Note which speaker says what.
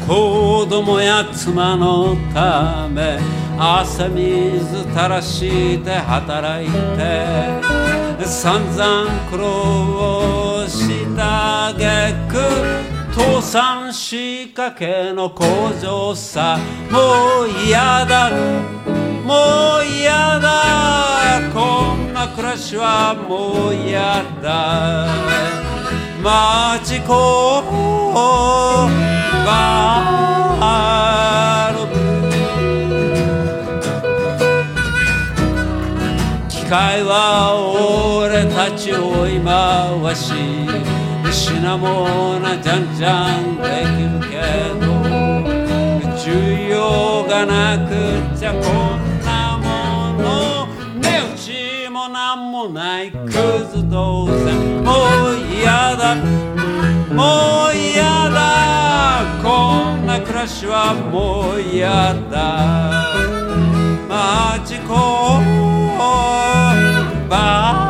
Speaker 1: 子供や妻のため汗水垂らして働いて散々苦労した挙句倒産しかけの工場さもう嫌だもう嫌だこんな暮らしはもう嫌だ町工場の機械は俺たちを追い回し品物じゃんじゃんできるけど需要がなくちゃこんなもの値打ちもなんもないクズどうせもう嫌だもう嫌だこんな暮らしはもう嫌だ町工場